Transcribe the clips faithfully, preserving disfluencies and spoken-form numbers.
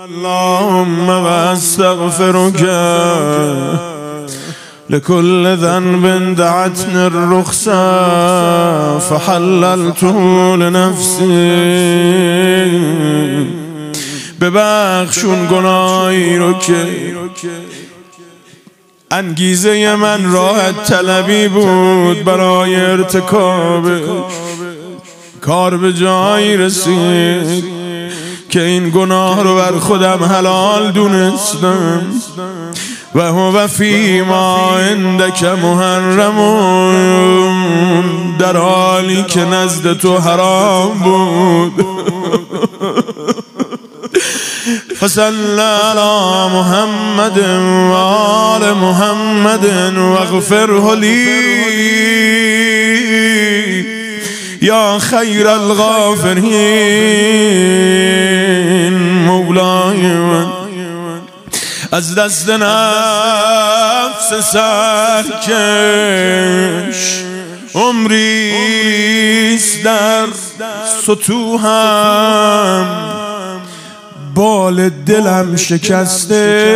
اللهم واستغفرك لكل ذنب دعتني الرخصة فحللته لنفسي. ببخشون گناهی رو که انگیزه من راحت طلبی بود برای ارتکابش، کار به جایی رسید که این گناه رو بر خودم حلال دونستم و هو فیما عندک محرمون، در حالی که نزد تو حرام بود. فصل علی محمد و آل محمد واغفره لی یا خیر الغافرین. مولای من از دست نفس سرکش عمریست در ستوهم، بال دلم شکسته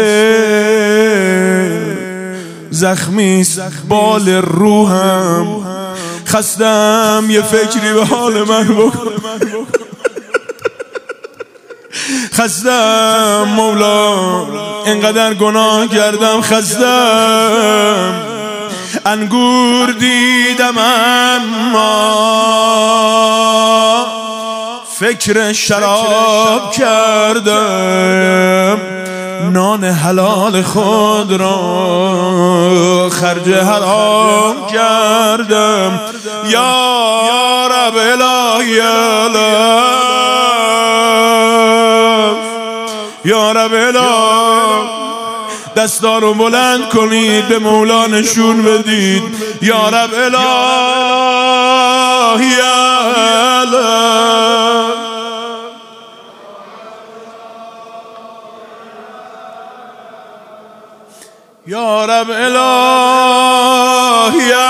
زخمیست بال روحم. خستم یه فکری به حال من بکن، خستم مولا اینقدر گناه کردم، خستم انگور دیدم اما فکر شراب کردم، نان حلال خود را خرج حرام کردم. یا رب الهی الهی، یا رب الهی، دستا رو بلند کنید به مولا نشون بدید. یا رب الهی الهی، یا رب الهی